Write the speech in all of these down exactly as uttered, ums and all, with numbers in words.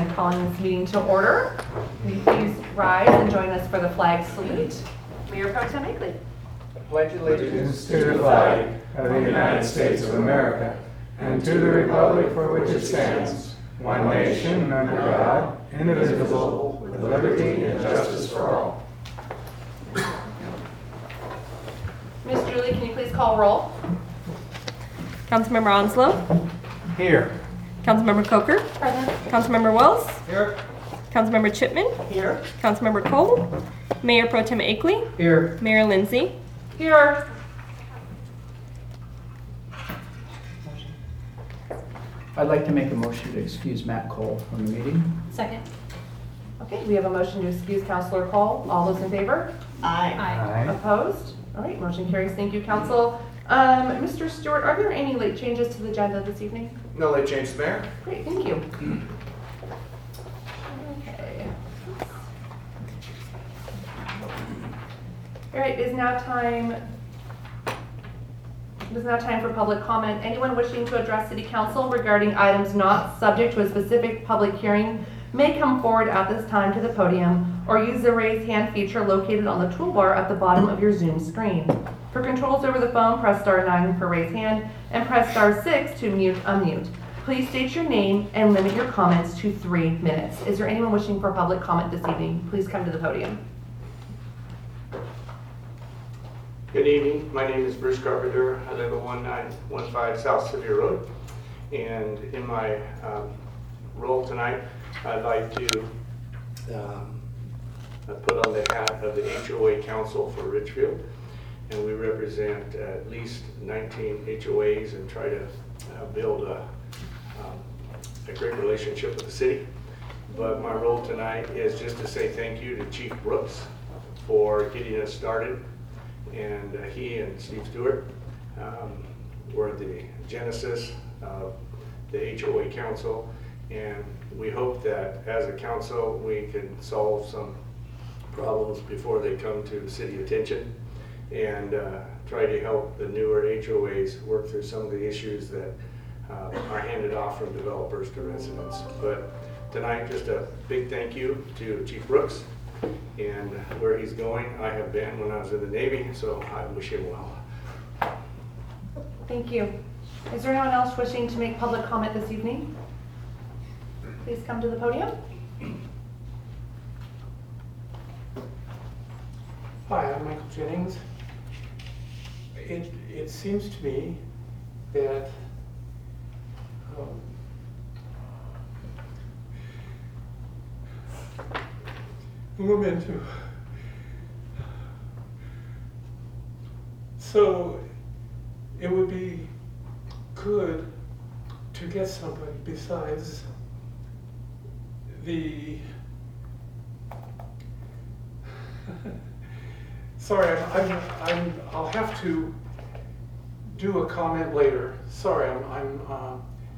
I'm calling this meeting to order. Will you please rise and join us for the flag salute? Mayor Pro Tem Akeley. Pledge allegiance to the flag of the United States of America and to the republic for which it stands, one nation under God, indivisible, with liberty and justice for all. Miz Julie, can you please call roll? Councilmember Onslow. Here. Councilmember Coker. Present. Councilmember Wells. Here. Councilmember Chipman. Here. Councilmember Cole. Mayor Pro Tem Akeley. Here. Mayor Lindsay. Here. I'd like to make a motion to excuse Matt Cole from the meeting. Second. Okay, we have a motion to excuse Councilor Cole. All those in favor? Aye. Aye. Opposed? All right, motion carries. Thank you, Council. Um, Mister Stewart, are there any late changes to the agenda this evening? No late changes, Mayor. Great, thank you. Okay. All right, it is now time, it is now time for public comment. Anyone wishing to address City Council regarding items not subject to a specific public hearing may come forward at this time to the podium or use the raise hand feature located on the toolbar at the bottom of your Zoom screen. For controls over the phone, press star nine for raise hand and press star six to mute unmute. Please state your name and limit your comments to three minutes. Is there anyone wishing for public comment this evening? Please come to the podium. Good evening. My name is Bruce Carpenter. I live at one nine one five South Sevier Road. And in my um, role tonight, I'd like to um, put on the hat of the H O A Council for Richfield. And we represent at least nineteen H O As and try to uh, build a, um, a great relationship with the city. But my role tonight is just to say thank you to Chief Brooks for getting us started. And uh, he and Steve Stewart um, were the genesis of the H O A Council. And we hope that as a council, we can solve some problems before they come to city attention, and uh, try to help the newer H O As work through some of the issues that uh, are handed off from developers to residents. But tonight, just a big thank you to Chief Brooks and where he's going. I have been when I was in the Navy, so I wish him well. Thank you. Is there anyone else wishing to make public comment this evening? Please come to the podium. Hi, I'm Michael Jennings. It, it seems to me that um, we're meant to. So it would be good to get somebody besides the Sorry, I'm, I'm, I'm, I'll have to do a comment later. Sorry, I'm, I'm uh,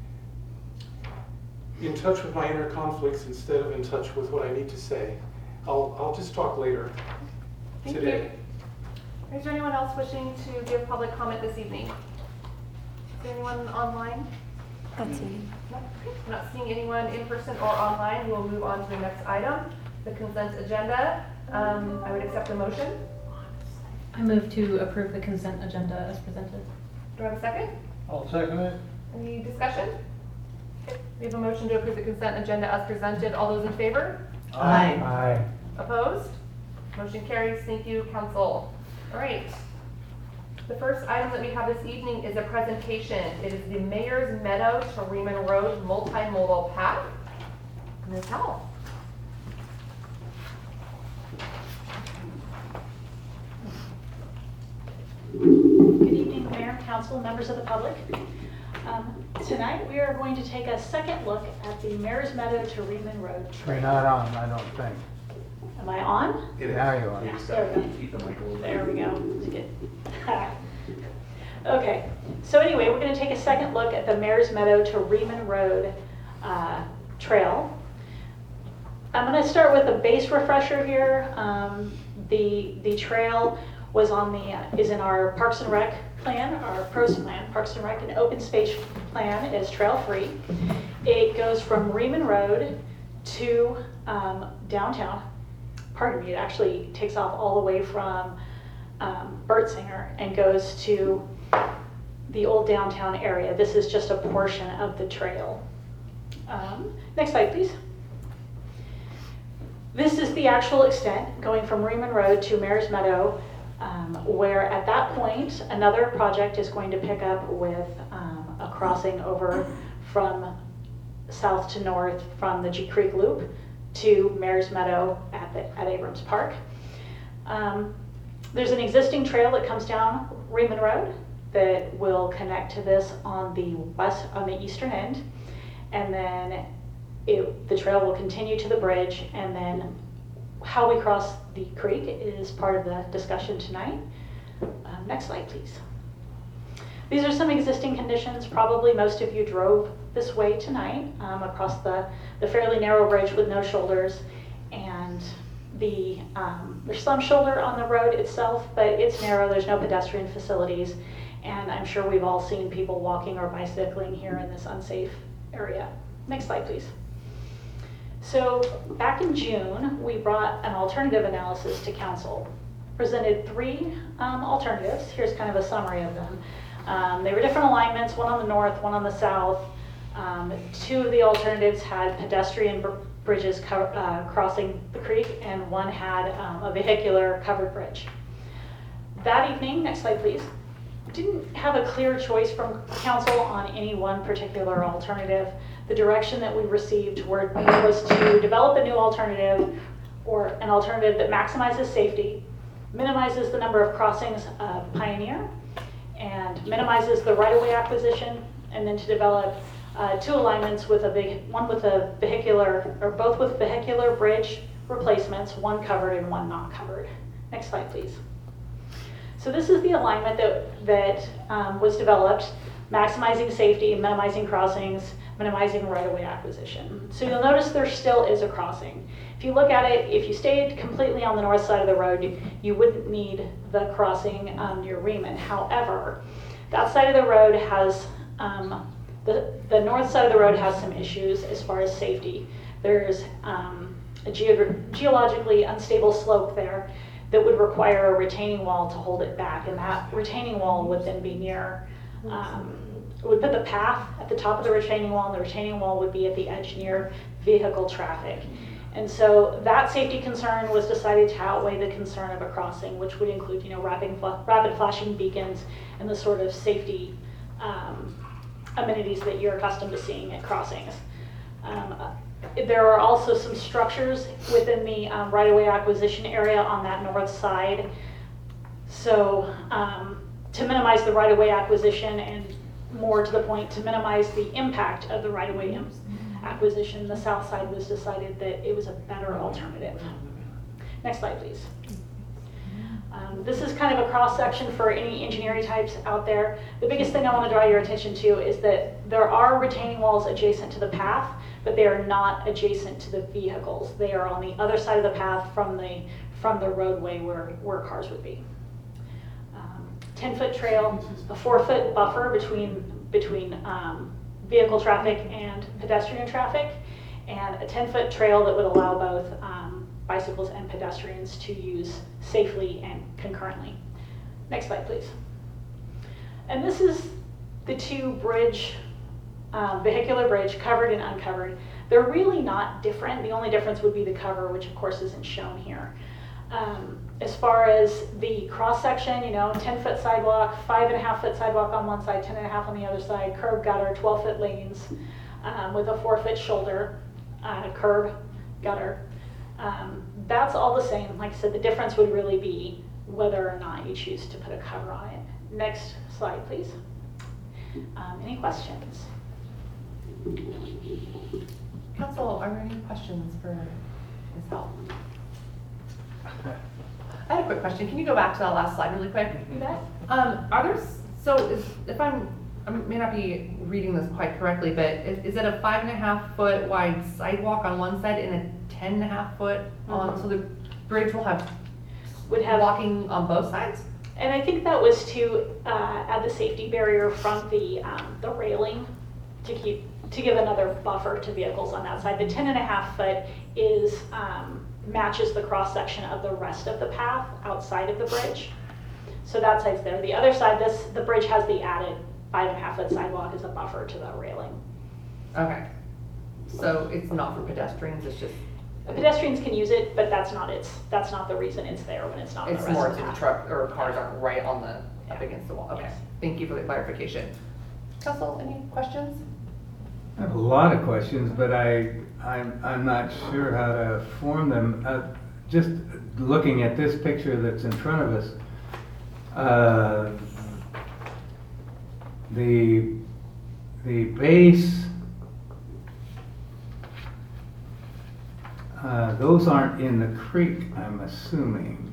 in touch with my inner conflicts instead of in touch with what I need to say. I'll, I'll just talk later Thank today. you. Is there anyone else wishing to give public comment this evening? Is there anyone online? That's it. No? I'm not seeing anyone in person or online. We'll move on to the next item, the consent agenda. Um, I would accept the motion. I move to approve the consent agenda as presented. Do I have a second? I'll second it. Any discussion? Okay. We have a motion to approve the consent agenda as presented. All those in favor? Aye. Aye. Opposed? Motion carries. Thank you, Council. All right. The first item that we have this evening is a presentation. It is the Mayor's Meadow to Reman Road multimodal path. Miz Howell. Good evening, Mayor, Council, members of the public. Um, tonight we are going to take a second look at the Mayor's Meadow to Reman Road You're trail. not on, I don't think. Am I on? Now you are. Yeah, there we go. There we go. That's good. Okay, so anyway, we're going to take a second look at the Mayor's Meadow to Reman Road uh, trail. I'm going to start with a base refresher here. Um, the the trail was on the uh, is in our Parks and Rec plan, our PROS plan, Parks and Rec and Open Space plan is trail free. It goes from Reman Road to um, downtown. Pardon me, it actually takes off all the way from um, Bertsinger and goes to the old downtown area. This is just a portion of the trail. Um, next slide, please. This is the actual extent going from Reman Road to Mares Meadow, um, where at that point, another project is going to pick up with um, a crossing over from south to north from the G Creek Loop to Mares Meadow at, the, at Abrams Park. Um, there's an existing trail that comes down Reman Road that will connect to this on the west, on the eastern end, and then it, the trail will continue to the bridge, and then how we cross the creek is part of the discussion tonight. Um, next slide, please. These are some existing conditions. Probably most of you drove this way tonight um, across the, the fairly narrow bridge with no shoulders, and the um, there's some shoulder on the road itself, but it's narrow. There's no pedestrian facilities, and I'm sure we've all seen people walking or bicycling here in this unsafe area. Next slide, please. So back in June, we brought an alternative analysis to council. Presented three um, alternatives. Here's kind of a summary of them. Um, they were different alignments, one on the north, one on the south. Um, two of the alternatives had pedestrian br bridges co uh, crossing the creek, and one had um, a vehicular covered bridge. That evening, next slide please, didn't have a clear choice from council on any one particular alternative. The direction that we received were, was to develop a new alternative, or an alternative that maximizes safety, minimizes the number of crossings of Pioneer, and minimizes the right-of-way acquisition, and then to develop uh, two alignments with a big, one with a vehicular, or both with vehicular bridge replacements, one covered and one not covered. Next slide, please. So this is the alignment that, that um, was developed, maximizing safety, minimizing crossings, minimizing right-of-way acquisition. So you'll notice there still is a crossing. If you look at it, if you stayed completely on the north side of the road, you, you wouldn't need the crossing um, near Reman. However, that side of the road has, um, the, the north side of the road has some issues as far as safety. There's um, a geog geologically unstable slope there that would require a retaining wall to hold it back, and that retaining wall would then be near, um, would put the path at the top of the retaining wall, and the retaining wall would be at the edge near vehicle traffic. And so that safety concern was decided to outweigh the concern of a crossing, which would include, you know, rapid, rapid flashing beacons and the sort of safety um, amenities that you're accustomed to seeing at crossings. Um, there are also some structures within the um, right-of-way acquisition area on that north side. So um, to minimize the right-of-way acquisition, and more to the point, to minimize the impact of the right-of-way acquisition, the south side was decided that it was a better alternative. Next slide, please. Um, this is kind of a cross-section for any engineering types out there. The biggest thing I want to draw your attention to is that there are retaining walls adjacent to the path, but they are not adjacent to the vehicles. They are on the other side of the path from the, from the roadway where, where cars would be. ten foot trail, a four foot buffer between, between um, vehicle traffic and pedestrian traffic, and a ten foot trail that would allow both um, bicycles and pedestrians to use safely and concurrently. Next slide, please. And this is the two bridge, um, vehicular bridge, covered and uncovered. They're really not different. The only difference would be the cover, which of course isn't shown here. Um, as far as the cross section, you know, ten foot sidewalk, five and a half foot sidewalk on one side, ten and a half on the other side, curb gutter, twelve foot lanes um, with a four foot shoulder, uh, curb gutter. Um, that's all the same. Like I said, the difference would really be whether or not you choose to put a cover on it. Next slide, please. Um, any questions? Council, are there any questions for Miz Hall? I had a quick question. Can you go back to that last slide really quick? You bet. Um, are there, s- so is, if I'm, I may not be reading this quite correctly, but is, is it a five and a half foot wide sidewalk on one side and a ten and a half foot on, Mhm. so the bridge will have Would have walking on both sides? And I think that was to uh, add the safety barrier from the um, the railing to keep to give another buffer to vehicles on that side. The ten and a half foot is, um, matches the cross-section of the rest of the path outside of the bridge. So that side's there. The other side, this, the bridge has the added five and a half foot sidewalk as a buffer to the railing. Okay. So it's not for pedestrians, it's just, Pedestrians can use it, but that's not its, that's not the reason it's there when it's not on the it's rest more of so the the path. truck or cars aren't right on the, up Yeah. against the wall. Okay, Yes. thank you for the clarification. Council, any questions? I have a lot of questions, but I, I'm, I'm not sure how to form them. Uh, Just looking at this picture that's in front of us, uh, the, the base, uh, those aren't in the creek, I'm assuming.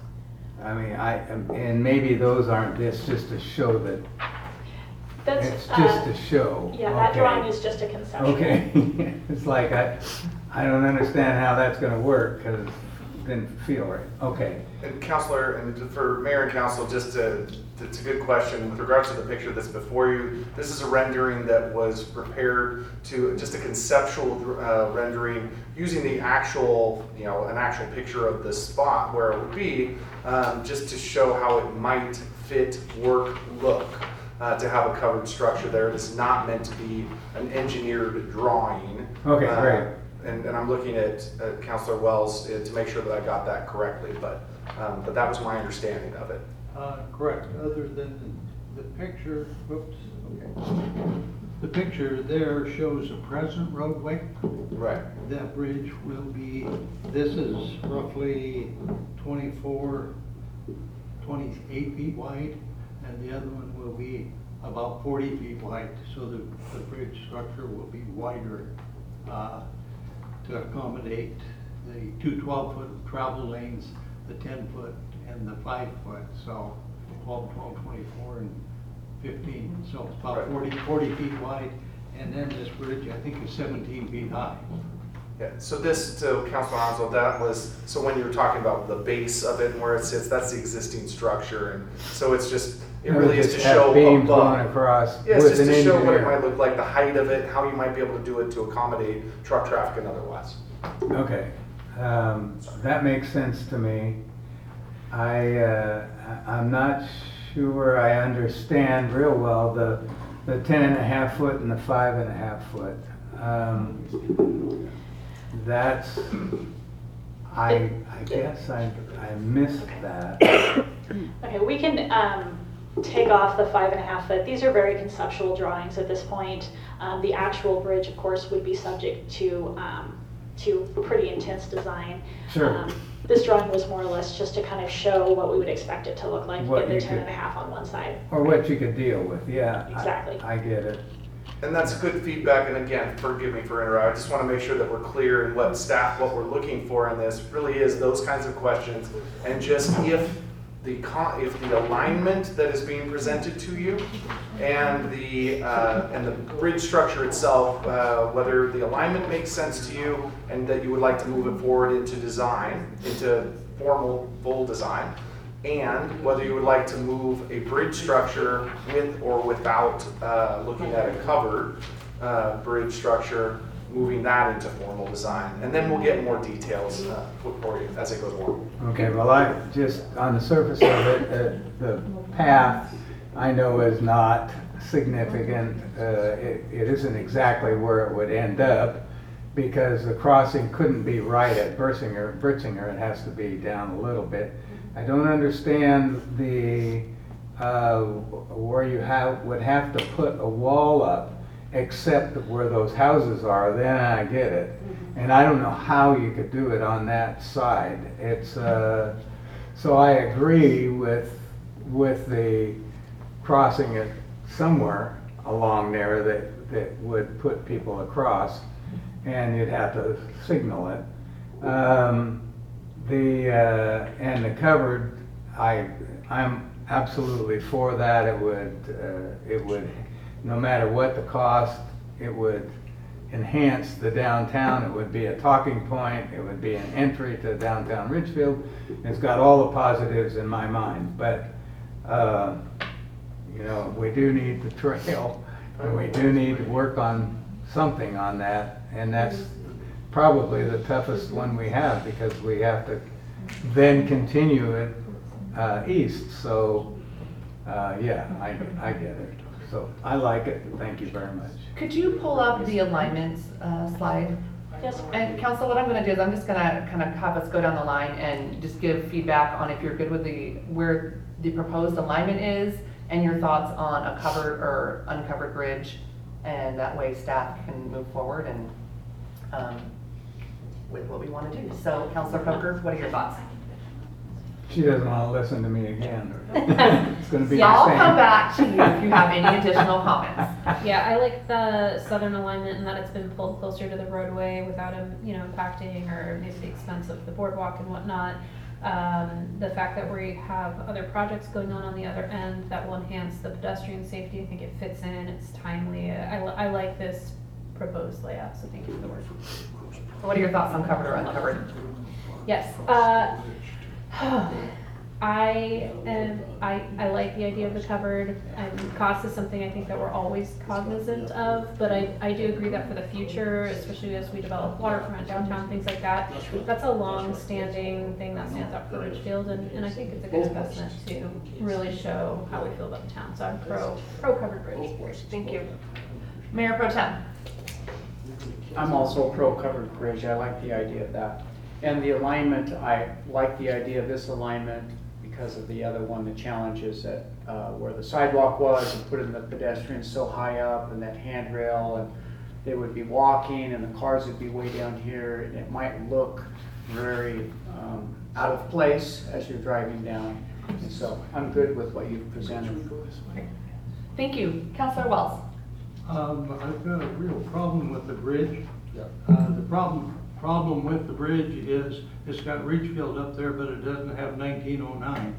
I mean, I, and maybe those aren't, it's just to show that, That's, it's just uh, to show. yeah, that Okay. drawing is just a conceptual. Okay, it's like, I, I don't understand how that's gonna work, because it didn't feel right. Okay, And Counselor, and for Mayor and Council, just to, it's a good question. With regards to the picture that's before you, this is a rendering that was prepared to, just a conceptual uh, rendering using the actual, you know, an actual picture of the spot where it would be, um, just to show how it might fit, work, look, uh, to have a covered structure there. It is not meant to be an engineered drawing. Okay, Uh, great. And, and I'm looking at, at Counselor Wells uh, to make sure that I got that correctly, but, um, but that was my understanding of it. Uh, correct, other than the picture, whoops, okay. The picture there shows a present roadway. Right. That bridge will be, this is roughly twenty-four, twenty-eight feet wide, and the other one will be about forty feet wide, so the, the bridge structure will be wider, uh, to accommodate the two twelve-foot travel lanes, the ten-foot and the five-foot, so twelve, twelve, twenty-four, and fifteen, so it's about Right. forty, forty feet wide, and then this bridge, I think, is seventeen feet high. Yeah, so this, to Councilor Hansel, that was, so when you were talking about the base of it and where it sits, that's the existing structure, and so it's just, it really is to Just have show beams above. going across Yeah, it's with just an to show what it engineer. might look like, the height of it, how you might be able to do it to accommodate truck traffic and otherwise. Okay, um, that makes sense to me. I, uh, I- I'm not sure I understand real well the, the ten and a half foot and the five and a half foot. Um, That's, I, I guess I, I missed that. Okay, we can um, take off the five and a half foot. These are very conceptual drawings at this point. Um, The actual bridge, of course, would be subject to, um, to pretty intense design. Sure. Um, This drawing was more or less just to kind of show what we would expect it to look like What with the you ten could- and a half on one side. Or what you could deal with, yeah. I- Exactly. I get it. And that's good feedback, and again, forgive me for interrupting, I just want to make sure that we're clear in what staff, what we're looking for in this really is those kinds of questions. And just if the, con- if the alignment that is being presented to you and the, uh, and the bridge structure itself, uh, whether the alignment makes sense to you and that you would like to move it forward into design, into formal, full design, and whether you would like to move a bridge structure with or without uh, looking at a covered uh, bridge structure, moving that into formal design. And then we'll get more details uh, for you as it goes along. Okay, well, I, just on the surface of it, uh, the path I know is not significant. Uh, It, it isn't exactly where it would end up because the crossing couldn't be right at Bersinger, Bersinger, it has to be down a little bit. I don't understand the, uh, where you have, would have to put a wall up except where those houses are, then I get it. And I don't know how you could do it on that side. It's, uh, so I agree with, with the crossing it somewhere along there that, that would put people across, and you'd have to signal it. Um, the, uh, and the covered, I, I'm absolutely for that. It would, uh, it would, no matter what the cost, it would enhance the downtown. It would be a talking point. It would be an entry to downtown Ridgefield. It's got all the positives in my mind, but, uh, you know, we do need the trail, and we do need to work on something on that, and that's probably the toughest one we have, because we have to then continue it uh, east, so, uh, yeah, I, I get it. So, I like it, thank you very much. Could you pull up the alignments uh, slide? Yes. And council, what I'm gonna do is I'm just gonna kind of have us go down the line and just give feedback on if you're good with the, where the proposed alignment is, and your thoughts on a covered or uncovered bridge, and that way staff can move forward and, um, with what we wanna do. So, Councilor Coker, what are your thoughts? She doesn't want to listen to me again. It's going to be the same. I'll come back to you if you have any additional comments. Yeah, I like the southern alignment and that it's been pulled closer to the roadway without, um, you know, impacting or maybe the expense of the boardwalk and whatnot. Um, the fact that we have other projects going on on the other end that will enhance the pedestrian safety, I think it fits in, it's timely. I, li- I like this proposed layout, so thank you for the work. What are your thoughts on covered or uncovered? Yes, uh, I am, I, I like the idea of the covered, and cost is something I think that we're always cognizant of, but I, I do agree that for the future, especially as we develop waterfront, downtown, things like that, that's a long-standing thing that stands out for Ridgefield, and, and I think it's a good investment to really show how we feel about the town, so I'm pro, pro covered bridge. Thank you. Mayor Pro Tem. I'm also pro covered bridge, I like the idea of that. And the alignment, I like the idea of this alignment because of the other one, the challenges that uh, where the sidewalk was and putting the pedestrians so high up and that handrail, and they would be walking and the cars would be way down here, and it might look very um, out of place as you're driving down. And so I'm good with what you've presented. Thank you. Councilor Wells. Um, I've got a real problem with the bridge. Uh, the problem, problem with the bridge is it's got Ridgefield up there, but it doesn't have nineteen oh nine.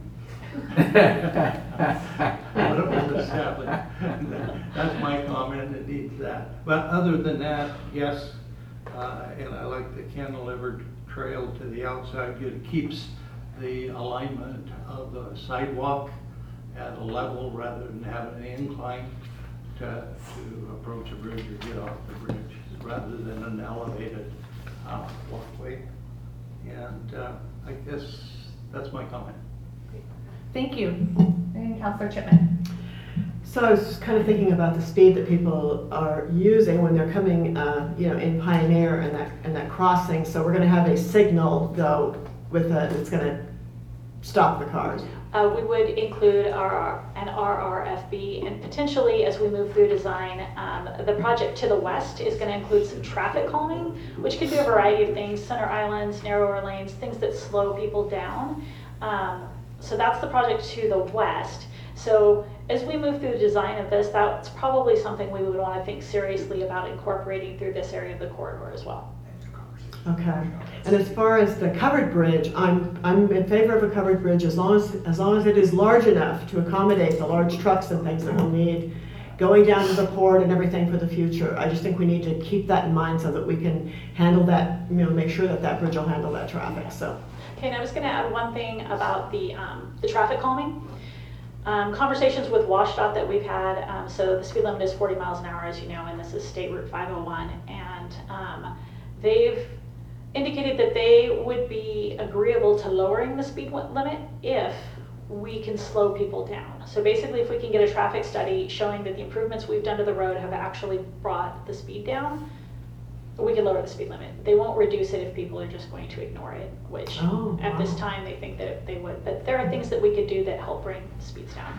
What a established. That's my comment, it needs that. But other than that, yes, uh, and I like the cantilevered trail to the outside. It keeps the alignment of the sidewalk at a level rather than having an incline to, to approach a bridge or get off the bridge, rather than an elevated uh, walkway. And uh, I guess that's my comment. Thank you. And Councilor Chipman. So I was just kind of thinking about the speed that people are using when they're coming, uh, you know, in Pioneer and that and that crossing. So we're going to have a signal though with a that's going to stop the cars. Uh, we would include our, an R R F B, and potentially as we move through design, um, the project to the west is going to include some traffic calming, which could do a variety of things, center islands, narrower lanes, things that slow people down. Um, so that's the project to the west. So as we move through the design of this, that's probably something we would want to think seriously about incorporating through this area of the corridor as well. Okay. And as far as the covered bridge, I'm I'm in favor of a covered bridge as long as as long as it is large enough to accommodate the large trucks and things that we'll need going down to the port and everything for the future. I just think we need to keep that in mind so that we can handle that, you know, make sure that that bridge will handle that traffic. So. Okay, and I was going to add one thing about the um, the traffic calming. Um, conversations with WashDOT that we've had, um, so the speed limit is forty miles an hour, as you know, and this is State Route five oh one, and um, they've indicated that they would be agreeable to lowering the speed limit if we can slow people down. So basically, if we can get a traffic study showing that the improvements we've done to the road have actually brought the speed down, we can lower the speed limit. They won't reduce it if people are just going to ignore it, which oh, at wow. this time they think that they would. But there are things that we could do that help bring speeds down.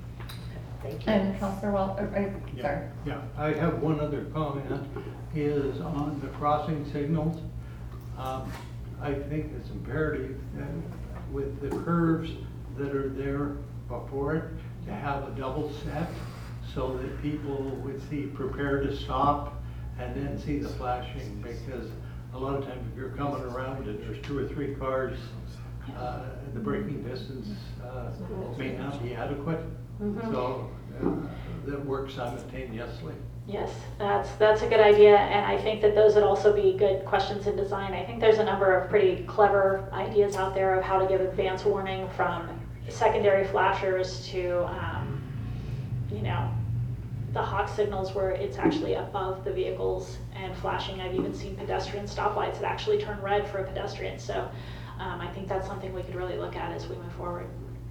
Thank you. And Councilor Wells, uh, uh, sorry. Yeah, I have one other comment, is on the crossing signals. Um, I think it's imperative that with the curves that are there before it, to have a double set so that people would see prepare to stop and then see the flashing, because a lot of times if you're coming around and there's two or three cars, uh, the braking distance uh, may not be adequate. Mm-hmm. So uh, that works simultaneously. Yes, that's that's a good idea, and I think that those would also be good questions in design. I think there's a number of pretty clever ideas out there of how to give advance warning, from secondary flashers to, um, you know, the hawk signals where it's actually above the vehicles and flashing. I've even seen pedestrian stoplights that actually turn red for a pedestrian. So um, I think that's something we could really look at as we move forward.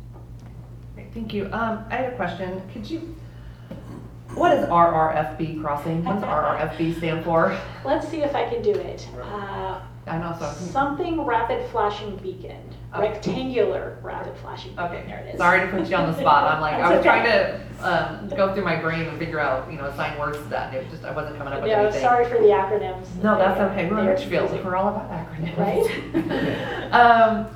Great, thank you. Um, I have a question. Could you, what is R R F B crossing? What does R R F B stand for? Let's see if I can do it. Uh, I know, so. something rapid flashing beacon. Okay. Rectangular rapid flashing beacon. Okay, There it is. sorry to put you on the spot. I'm like, I was That's okay. trying to um, go through my brain and figure out, you know, assign words to that, and it just, I wasn't coming up with No, anything. sorry for the acronyms. No, that's They're- okay. We're in they're Richfield. confusing. We're all about acronyms. Right? um,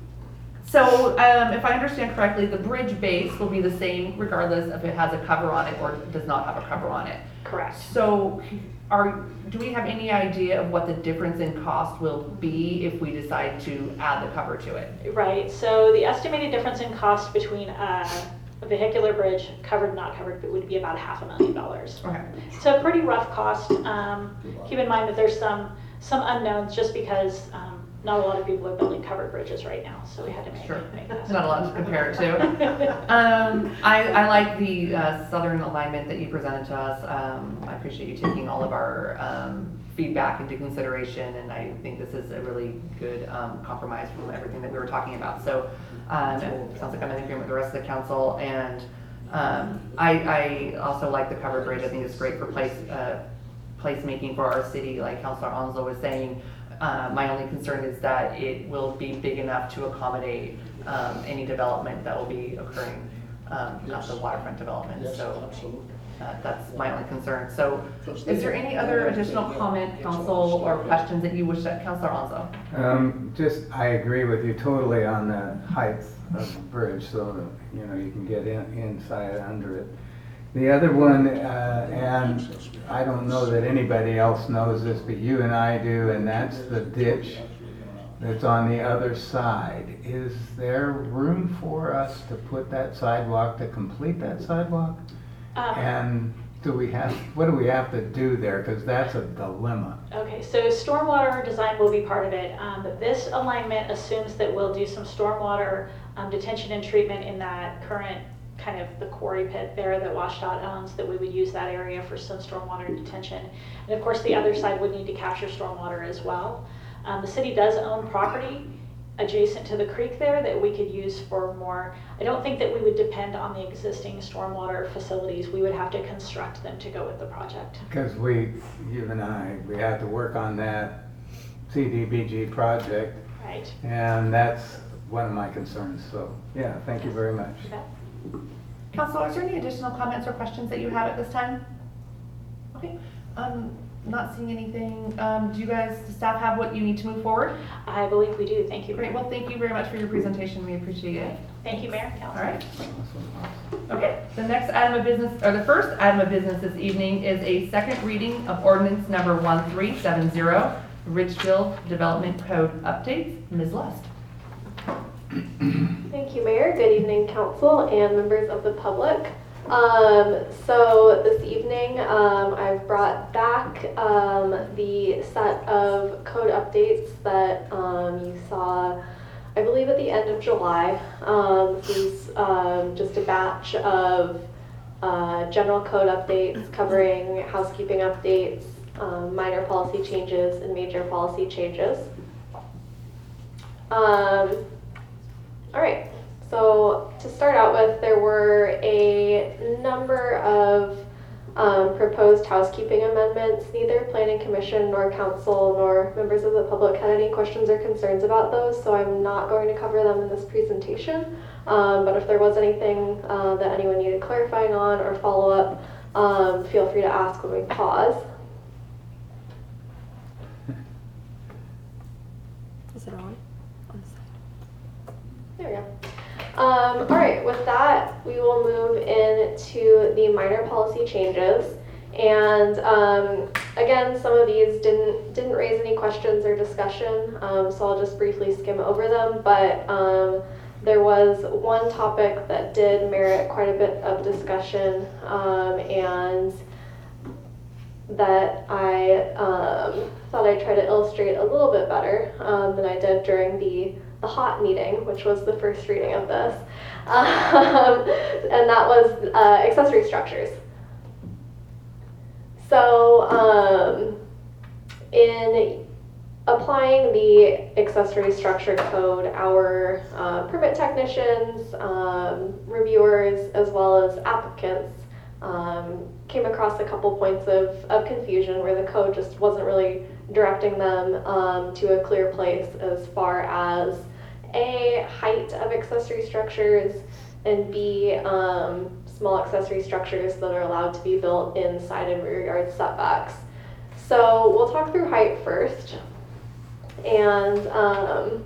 so, um, if I understand correctly, the bridge base will be the same regardless if it has a cover on it or does not have a cover on it. Correct. So, are do we have any idea of what the difference in cost will be if we decide to add the cover to it? Right, so the estimated difference in cost between uh, a vehicular bridge, covered, not covered, would be about half a million dollars. Okay. So a pretty rough cost. Um, keep in mind that there's some some unknowns just because um, not a lot of people are building covered bridges right now, so we had to make, Sure. make that. Not a lot to compare it to. Um, I, I like the uh, southern alignment that you presented to us. Um, I appreciate you taking all of our um, feedback into consideration, and I think this is a really good um, compromise from everything that we were talking about. So um, it sounds like I'm in agreement with the rest of the council, and um, I, I also like the covered bridge. I think it's great for place uh, placemaking for our city, like Councilor Onslow was saying. Uh, my only concern is that it will be big enough to accommodate um, any development that will be occurring, um, not the waterfront development. So uh, that's my only concern. So is there any other additional comment, council, or questions that you wish that Councilor Onslow? Um, just, I agree with you totally on the height of the bridge, so that, you know, you can get in, inside under it. The other one, uh, and I don't know that anybody else knows this, but you and I do, and that's the ditch that's on the other side. Is there room for us to put that sidewalk, to complete that sidewalk? Um, And do we have, what do we have to do there? Because that's a dilemma. Okay, so stormwater design will be part of it. Um, this alignment assumes that we'll do some stormwater um, detention and treatment in that current kind of the quarry pit there that WashDOT owns, that we would use that area for some stormwater detention. And of course, the other side would need to capture stormwater as well. Um, the city does own property adjacent to the creek there that we could use for more. I don't think that we would depend on the existing stormwater facilities. We would have to construct them to go with the project. Because we, you and I, we have to work on that C D B G project, Right. and that's one of my concerns. So, yeah, thank you very much. Okay. Council, is there any additional comments or questions that you have at this time? Okay, um, not seeing anything. Um, do you guys, does staff have what you need to move forward? I believe we do. Thank you. Great, well, thank you very much for your presentation. We appreciate it. Thank you, Mayor and Council. All right. Okay, the next item of business, or the first item of business this evening is a second reading of ordinance number one three seven zero, Ridgefield Development Code updates. Miz Lust. Thank you, Mayor. Good evening, council and members of the public. Um, so this evening, um, I've brought back um, the set of code updates that um, you saw, I believe, at the end of July. Um, this is um, just a batch of uh, general code updates covering housekeeping updates, um, minor policy changes, and major policy changes. Um, All right, so to start out with, there were a number of um, proposed housekeeping amendments. Neither Planning Commission nor Council nor members of the public had any questions or concerns about those, so I'm not going to cover them in this presentation. Um, but if there was anything uh, that anyone needed clarifying on or follow up, um, feel free to ask when we pause. Is it on? There we go. Um, all right, with that, we will move into the minor policy changes. And um, again, some of these didn't didn't raise any questions or discussion, um, so I'll just briefly skim over them. But um, there was one topic that did merit quite a bit of discussion, um, and that I um, thought I'd try to illustrate a little bit better um, than I did during the the hot meeting, which was the first reading of this, um, and that was uh, accessory structures. so um, in applying the accessory structure code, our uh, permit technicians, um, reviewers, as well as applicants um, came across a couple points of, of confusion where the code just wasn't really directing them um, to a clear place as far as A, height of accessory structures, and B, um, small accessory structures that are allowed to be built in side and rear yard setbacks. So we'll talk through height first. And um,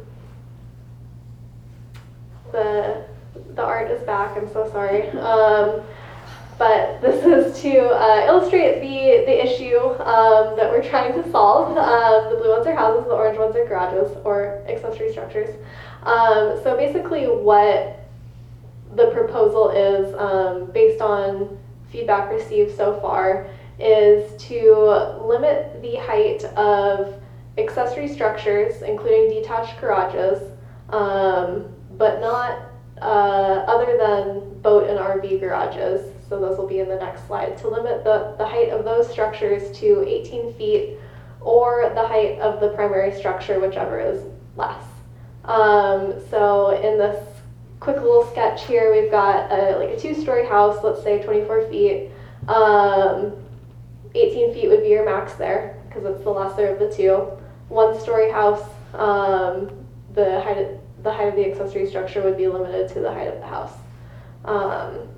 the, the art is back, I'm so sorry. Um, but this is to uh, illustrate the, the issue um, that we're trying to solve. Um, the blue ones are houses, the orange ones are garages or accessory structures. Um, so basically what the proposal is, um, based on feedback received so far, is to limit the height of accessory structures, including detached garages, um, but not uh, other than boat and R V garages. So those will be in the next slide. To limit the, the height of those structures to eighteen feet or the height of the primary structure, whichever is less. Um, so in this quick little sketch here, we've got a, like a two-story house, let's say twenty-four feet. Um, eighteen feet would be your max there because it's the lesser of the two. One-story house, um, the height of, the height of the accessory structure would be limited to the height of the house. Um,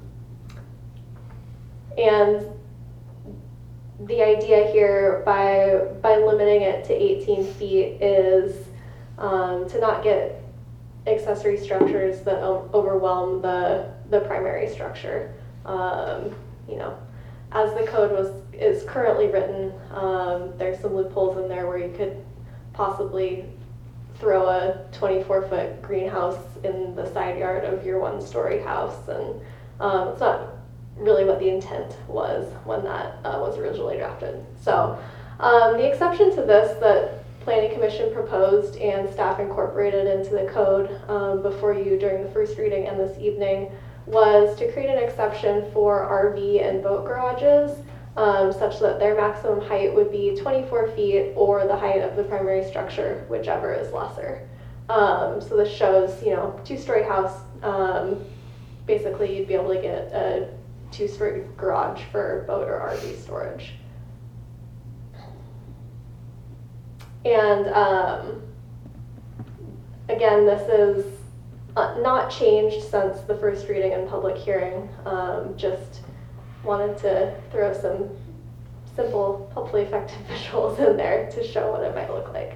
and the idea here by by limiting it to eighteen feet is um, to not get accessory structures that o overwhelm the the primary structure. Um, you know, as the code was is currently written, um, there's some loopholes in there where you could possibly throw a twenty-four foot greenhouse in the side yard of your one-story house, and um, it's not really what the intent was when that uh, was originally drafted. So um, the exception to this that Planning Commission proposed and staff incorporated into the code um, before you during the first reading and this evening was to create an exception for R V and boat garages, um, such that their maximum height would be twenty-four feet or the height of the primary structure, whichever is lesser. Um, so this shows, you know, two-story house, um, basically you'd be able to get a two-story garage for boat or R V storage. And um, again, this is uh, not changed since the first reading and public hearing. Um, just wanted to throw some simple, hopefully effective visuals in there to show what it might look like.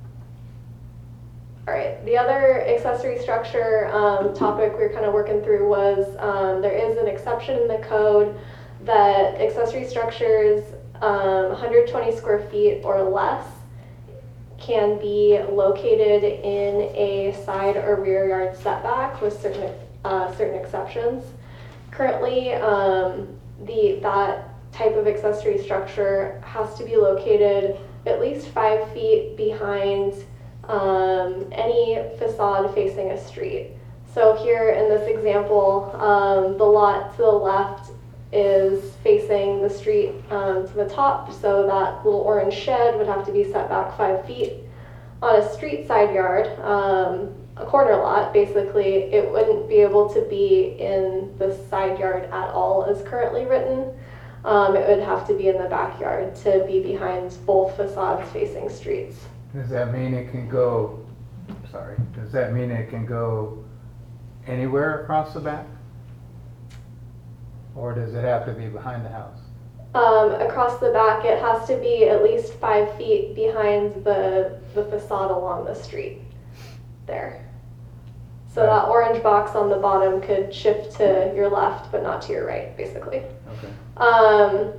All right, the other accessory structure um, topic we we're kind of working through was um, there is an exception in the code that accessory structures um, one hundred twenty square feet or less can be located in a side or rear yard setback with certain uh, certain exceptions. Currently, um, the that type of accessory structure has to be located at least five feet behind um, any facade facing a street. So here in this example, um, the lot to the left is facing the street um, to the top, so that little orange shed would have to be set back five feet. On a street side yard, um, a corner lot, basically, it wouldn't be able to be in the side yard at all as currently written. Um, it would have to be in the backyard to be behind both facades facing streets. Does that mean it can go, sorry, does that mean it can go anywhere across the back? Or does it have to be behind the house? Um, across the back, it has to be at least five feet behind the, the facade along the street there. So Right. that orange box on the bottom could shift to your left, but not to your right, basically. Okay. Um,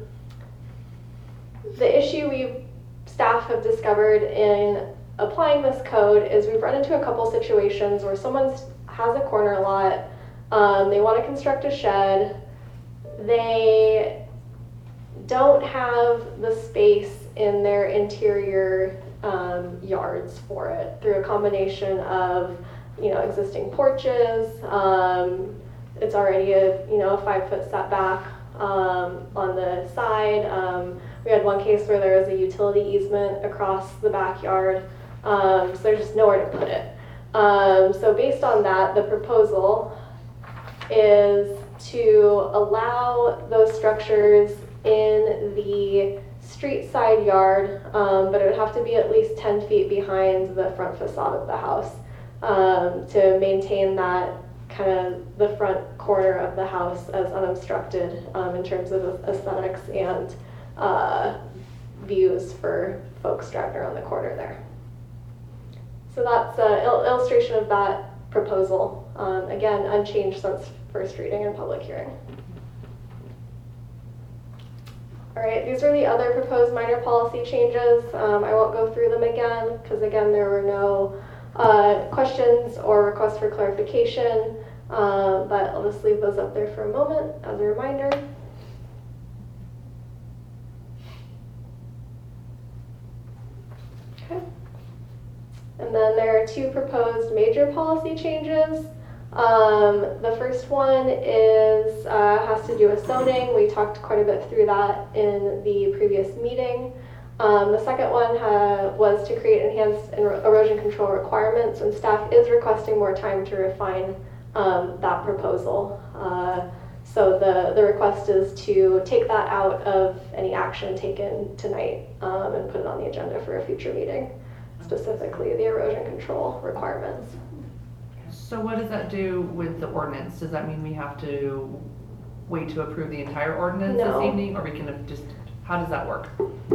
the issue we staff have discovered in applying this code is we've run into a couple situations where someone has a corner lot, um, they want to construct a shed, they don't have the space in their interior um, yards for it through a combination of, you know, existing porches, um, it's already a, you know, a five foot setback um, on the side, um, We had one case where there was a utility easement across the backyard, um, so there's just nowhere to put it. Um, so based on that, the proposal is to allow those structures in the street side yard, um, but it would have to be at least ten feet behind the front facade of the house, um, to maintain that kind of the front corner of the house as unobstructed, um, in terms of aesthetics and uh, views for folks driving around the corner there. So that's an il illustration of that proposal. Um, again, unchanged since first reading and public hearing. All right, these are the other proposed minor policy changes. Um, I won't go through them again because again, there were no uh, questions or requests for clarification, uh, but I'll just leave those up there for a moment as a reminder. Okay. And then there are two proposed major policy changes. Um, the first one is uh, has to do with zoning. We talked quite a bit through that in the previous meeting. Um, the second one ha was to create enhanced erosion control requirements, and staff is requesting more time to refine um, that proposal. Uh, so the, the request is to take that out of any action taken tonight um, and put it on the agenda for a future meeting, specifically the erosion control requirements. So what does that do with the ordinance? Does that mean we have to wait to approve the entire ordinance No. this evening, or we can just, how does that work?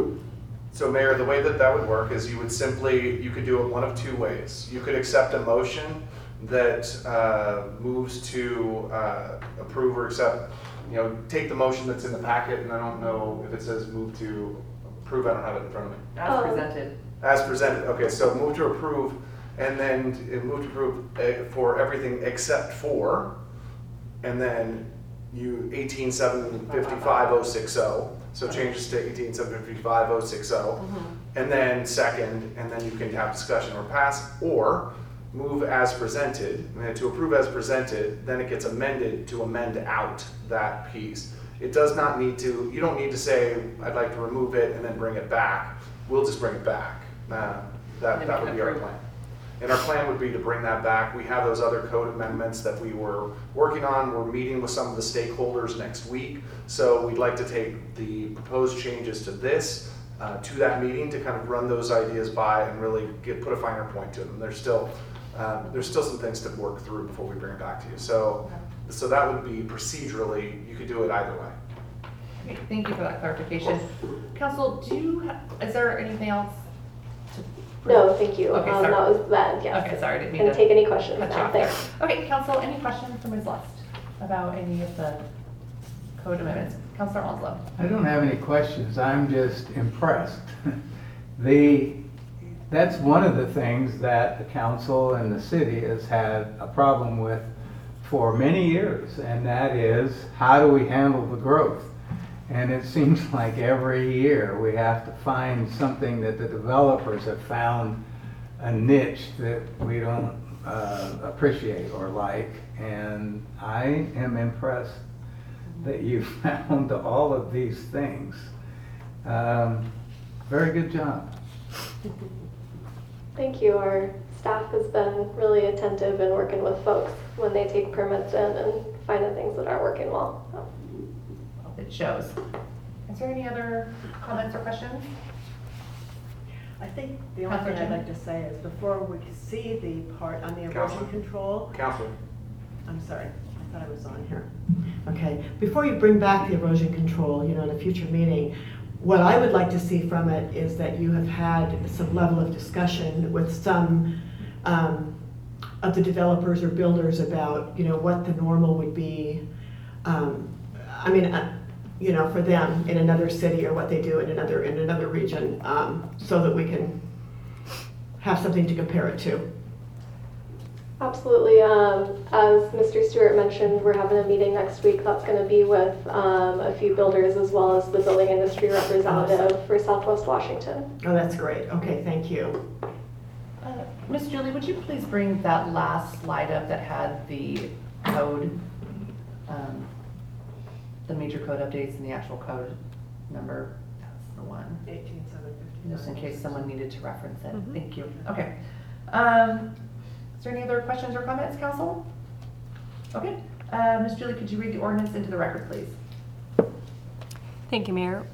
So Mayor, the way that that would work is you would simply, you could do it one of two ways. You could accept a motion that uh, moves to uh, approve or accept, you know, take the motion that's in the packet, and I don't know if it says move to approve, I don't have it in front of me. As Um, presented. As presented, okay, so move to approve, and then move to approve uh, for everything except for, and then you eighteen seven fifty-five oh six oh, so changes to eighteen seven fifty-five oh six oh, and then second, and then you can have discussion or pass, or move as presented, and to approve as presented, then it gets amended to amend out that piece. It does not need to, you don't need to say, I'd like to remove it and then bring it back. We'll just bring it back. Uh, that, that would be our plan. And our plan would be to bring that back. We have those other code amendments that we were working on. We're meeting with some of the stakeholders next week. So we'd like to take the proposed changes to this, uh, to that meeting to kind of run those ideas by and really get, put a finer point to them. There's still, uh, there's still some things to work through before we bring it back to you. So, so that would be procedurally, you could do it either way. Okay, thank you for that clarification. Council, do you, is there anything else? No, thank you. Okay, um, sorry. that was that, yes. Okay, sorry, I didn't mean And to take any questions cut you now, off there. thanks. Okay, Council, any questions from Miz Lust about any of the code amendments? Councilor Onslow. I don't have any questions. I'm just impressed. The, that's one of the things that the council and the city has had a problem with for many years, and that is, how do we handle the growth? And it seems like every year we have to find something that the developers have found a niche that we don't uh, appreciate or like. And I am impressed that you found all of these things. Um, very good job. Thank you. Our staff has been really attentive in working with folks when they take permits in and finding things that aren't working well. So. It shows. Is there any other comments or questions? I think the only thing I'd like to say is before we see the part on the erosion Counselor. control. Counselor. I'm sorry, I thought I was on here. Okay, before you bring back the erosion control, you know, in a future meeting, what I would like to see from it is that you have had some level of discussion with some um, of the developers or builders about, you know, what the normal would be. Um, I mean, uh, you know, for them in another city or what they do in another in another region, um, so that we can have something to compare it to. Absolutely. Um, as Mister Stewart mentioned, we're having a meeting next week. That's going to be with um, a few builders as well as the building industry representative for Southwest Washington. Oh, that's great. Okay, thank you. Uh, Miss Julie, would you please bring that last slide up that had the code, um, the major code updates and the actual code number? That's the one? Eighteen seven fifty. Just in case someone needed to reference it. Mhm. Thank you. Okay. Um, is there any other questions or comments, council? Okay. Uh, Miz Julie, could you read the ordinance into the record, please? Thank you, Mayor.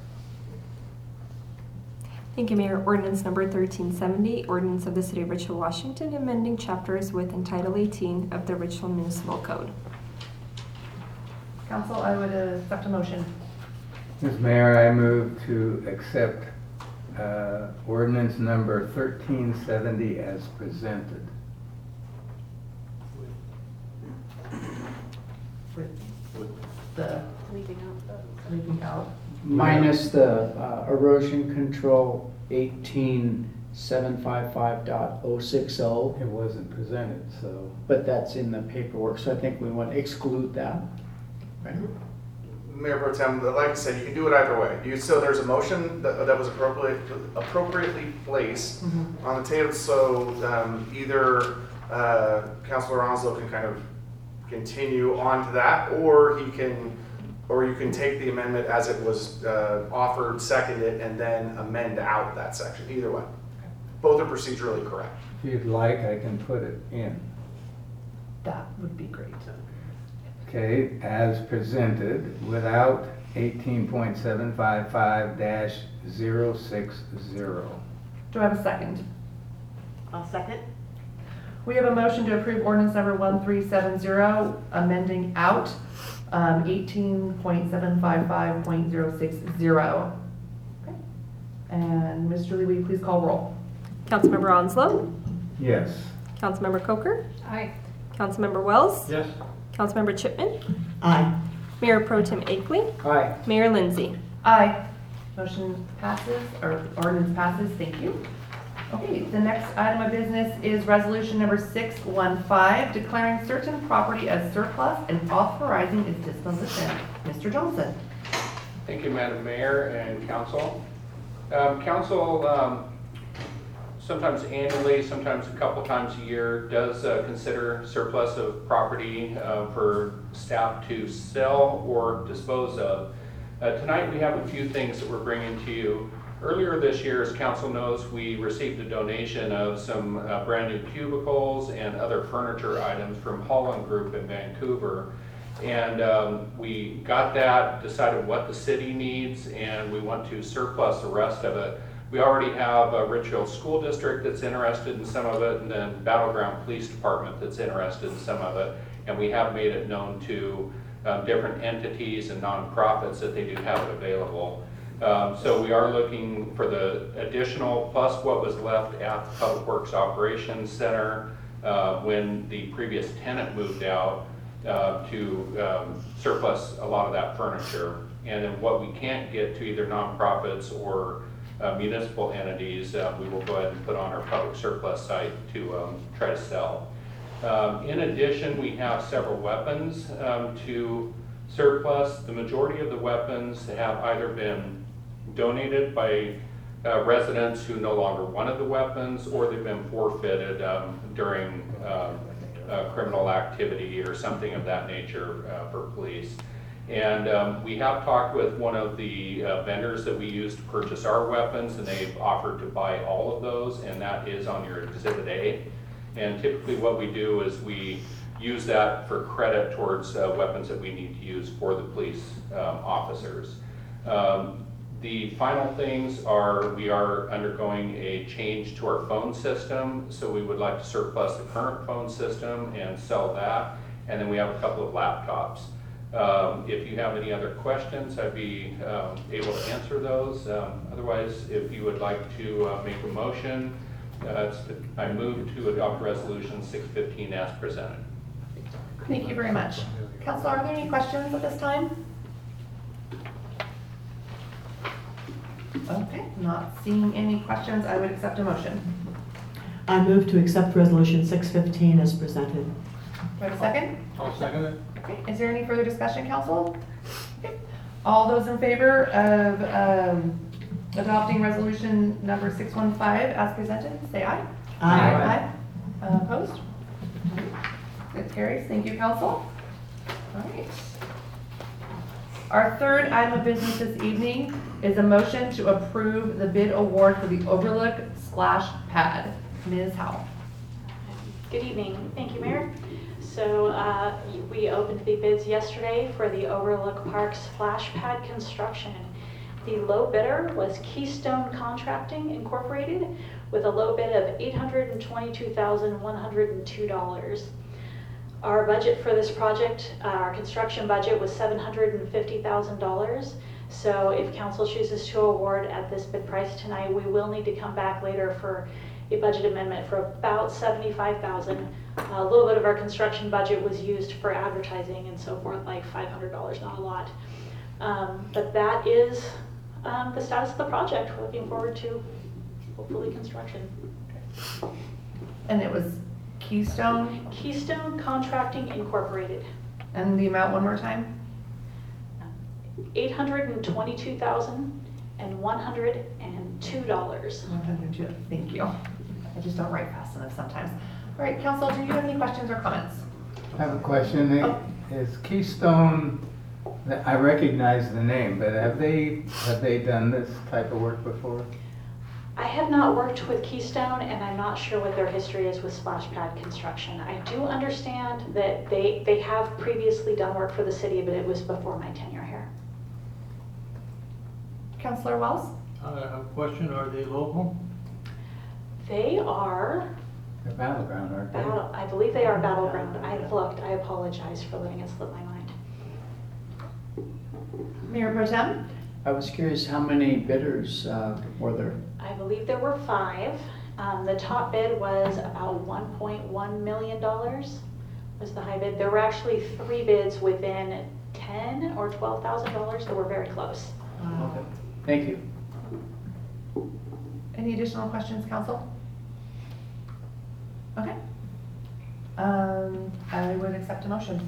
Thank you, Mayor. Ordinance number thirteen seventy, ordinance of the City of Richfield, Washington, amending chapters within Title eighteen of the Richfield Municipal Code. Council, I would uh, accept a motion. Mister Mayor, I move to accept uh, ordinance number thirteen seventy as presented. With the Leaving out the. leaving out. Minus the uh, erosion control eighteen seven five five dot oh six oh, It wasn't presented, so. but that's in the paperwork, so I think we want to exclude that. Mayor Pro Tem, like I said, you can do it either way. You, so there's a motion that, that was appropriate, appropriately placed Mhm. on the table, so um, either uh, Councilor Onslow can kind of continue on to that, or he can, or you can take the amendment as it was uh, offered, second it, and then amend out that section, either way. Both are procedurally correct. If you'd like, I can put it in. That would be great. Okay, as presented, without eighteen point seven five five dash zero six zero. Do I have a second? I'll second. We have a motion to approve ordinance number one three seven zero, amending out um, eighteen point seven five five point zero six zero. Okay. And Miz Julie, will you please call roll? Councilmember Onslow, Yes. Councilmember Coker, Aye. Councilmember Wells, Yes. Councilmember Chipman, Aye. Mayor Pro Tem Akeley, Aye. Mayor Lindsay. Aye. Motion passes, or ordinance passes, thank you. Okay, the next item of business is resolution number six one five, declaring certain property as surplus and authorizing its disposition. Mister Johnson. Thank you, Madam Mayor and Council. Um, Council, um, sometimes annually, sometimes a couple times a year, does uh, consider surplus of property uh, for staff to sell or dispose of. Uh, tonight we have a few things that we're bringing to you. Earlier this year, as Council knows, we received a donation of some uh, brand new cubicles and other furniture items from Holland Group in Vancouver. And um, we got that, decided what the city needs, and we want to surplus the rest of it. We already have a Richfield School District that's interested in some of it, and then Battleground Police Department that's interested in some of it. And we have made it known to um, different entities and nonprofits that they do have it available. Um, so we are looking for the additional plus what was left at the Public Works Operations Center uh, when the previous tenant moved out uh, to um, surplus a lot of that furniture. And then what we can't get to either nonprofits or uh, municipal entities, uh, we will go ahead and put on our public surplus site to um, try to sell. Um, in addition, we have several weapons um, to surplus. The majority of the weapons have either been donated by uh, residents who no longer wanted the weapons, or they've been forfeited um, during uh, uh, criminal activity or something of that nature uh, for police. And um, we have talked with one of the uh, vendors that we use to purchase our weapons, and they've offered to buy all of those, and that is on your Exhibit A. And typically what we do is we use that for credit towards uh, weapons that we need to use for the police um, officers. Um, The final things are, we are undergoing a change to our phone system, so we would like to surplus the current phone system and sell that, and then we have a couple of laptops. Um, if you have any other questions, I'd be um, able to answer those. Um, otherwise, if you would like to uh, make a motion, uh, it's, I move to adopt resolution six fifteen as presented. Thank you very much. Council, are there any questions at this time? Okay, not seeing any questions, I would accept a motion. I move to accept resolution six fifteen as presented. Do I have a second? I'll second it. Okay, is there any further discussion, council? Okay. All those in favor of um, adopting resolution number six one five as presented, say aye. Aye. Aye. Uh, Opposed? It carries. Thank you, council. All right. Our third item of business this evening is a motion to approve the bid award for the Overlook Splash Pad. Miz Howell. Good evening. Thank you, Mayor. So uh, we opened the bids yesterday for the Overlook Park Splash Pad construction. The low bidder was Keystone Contracting Incorporated with a low bid of eight hundred twenty-two thousand one hundred two dollars. Our budget for this project, uh, our construction budget was seven hundred fifty thousand dollars. So if council chooses to award at this bid price tonight, we will need to come back later for a budget amendment for about seventy-five thousand dollars. Uh, a little bit of our construction budget was used for advertising and so forth, like five hundred dollars, not a lot. Um, but that is um, the status of the project. We're looking forward to hopefully construction. And it was Keystone? Keystone Contracting Incorporated. And the amount one more time? eight hundred twenty-two thousand one hundred two dollars. one hundred two, thank you. I just don't write fast enough sometimes. All right, council, do you have any questions or comments? I have a question. Oh. Is Keystone, I recognize the name, but have they, have they done this type of work before? I have not worked with Keystone, and I'm not sure what their history is with splash pad construction. I do understand that they, they have previously done work for the city, but it was before my tenure here. Councilor Wells? Uh, a question, are they local? They are, They're Battleground, aren't they? battle, I believe they are Battleground. I've looked, I apologize for letting it slip my mind. Mayor Pro Tem? I was curious, how many bidders uh, were there? I believe there were five. Um, the top bid was about one point one million dollars was the high bid. There were actually three bids within ten or twelve thousand dollars, so we're very close. Okay. Thank you. Any additional questions, council? Okay. Um, I would accept a motion.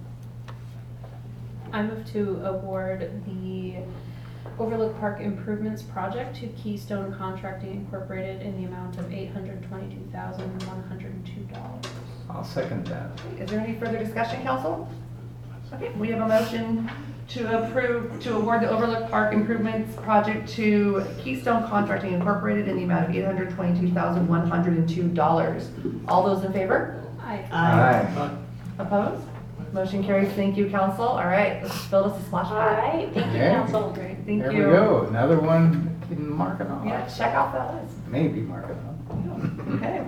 I move to award the Overlook Park Improvements Project to Keystone Contracting Incorporated in the amount of eight hundred twenty-two thousand one hundred two dollars. I'll second that. Is there any further discussion, council? Okay, we have a motion to approve, to award the Overlook Park Improvements Project to Keystone Contracting Incorporated in the amount of eight hundred twenty-two thousand one hundred two dollars. All those in favor? Aye. Aye. Opposed? Motion carries. Thank you, council. All right, let's build us a splash All pad. right, thank you, Okay. council. Great, thank There you. we go. Another one, can mark it off. Yeah, check off that list. Maybe mark it off. Okay.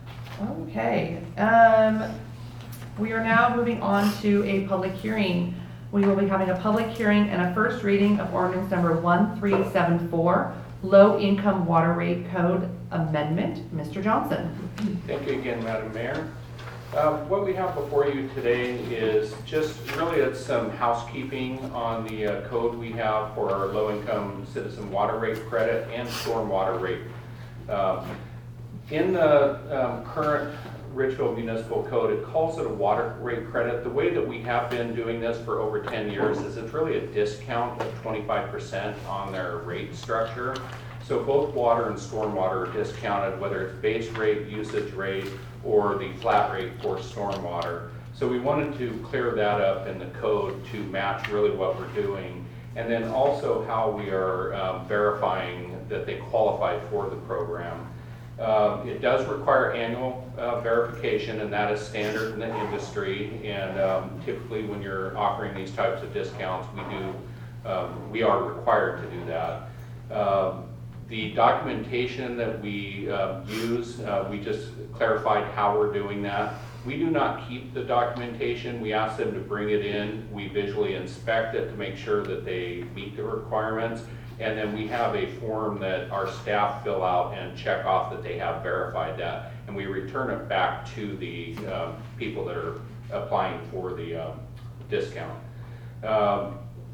Okay. Um, we are now moving on to a public hearing. We will be having a public hearing and a first reading of ordinance number one three seven four, Low Income Water Rate Code Amendment. Mister Johnson. Thank you again, Madam Mayor. Uh, What we have before you today is just really it's some housekeeping on the uh, code we have for our low-income citizen water rate credit and storm water rate. Uh, In the um, current Ridgeville Municipal Code, it calls it a water rate credit. The way that we have been doing this for over ten years is it's really a discount of twenty-five percent on their rate structure. So both water and stormwater are discounted, whether it's base rate, usage rate, or the flat rate for stormwater. So we wanted to clear that up in the code to match really what we're doing. And then also how we are um, verifying that they qualify for the program. Um, it does require annual uh, verification, and that is standard in the industry. And um, typically when you're offering these types of discounts, we do, um, we are required to do that. Um, The documentation that we uh, use, uh, we just clarified how we're doing that. We do not keep the documentation. We ask them to bring it in. We visually inspect it to make sure that they meet the requirements. And then we have a form that our staff fill out and check off that they have verified that. And we return it back to the um, people that are applying for the um, discount. Um,